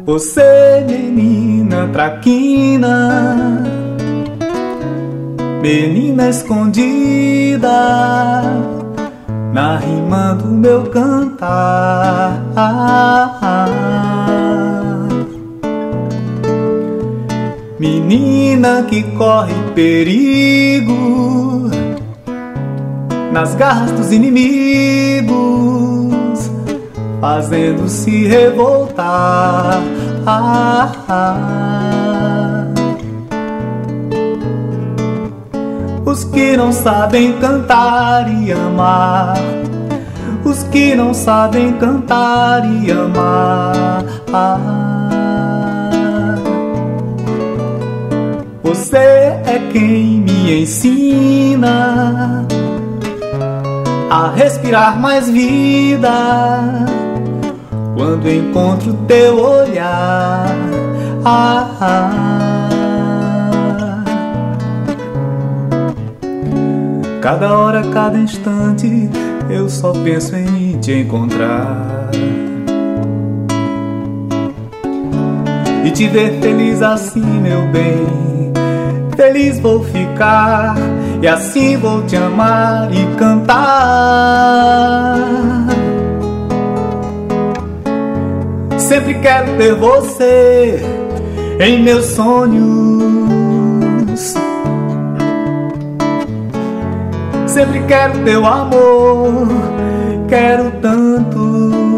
Você, menina traquina, menina escondida, na rima do meu cantar. Menina que corre perigo nas garras dos inimigos, fazendo-se revoltar. Os que não sabem cantar e amar, os que não sabem cantar e amar. Você é quem me ensina a respirar mais vida quando encontro teu olhar. Cada hora, cada instante, eu só penso em te encontrar e te ver feliz assim, meu bem. Feliz vou ficar e assim vou te amar e cantar. Sempre quero ter você em meus sonhos. Sempre quero teu amor, quero tanto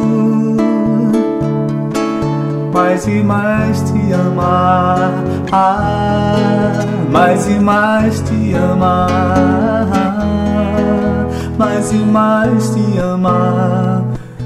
mais e mais te amar, mais e mais te amar, mais e mais te amar.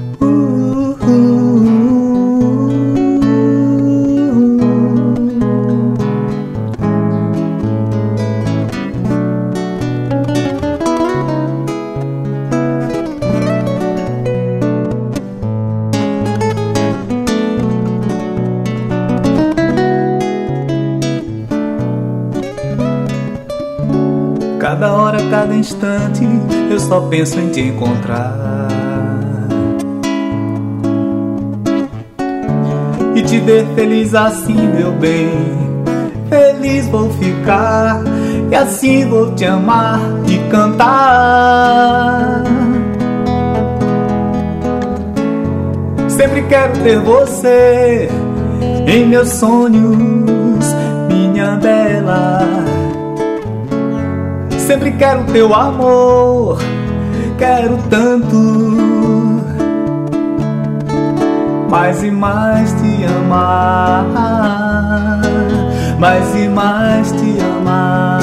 Cada hora, cada instante, eu só penso em te encontrar e te ver feliz assim, meu bem. Feliz vou ficar e assim vou te amar e cantar. Sempre quero ter você em meus sonhos, minha bela. Sempre quero teu amor, quero tanto mais e mais te amar, mais e mais te amar.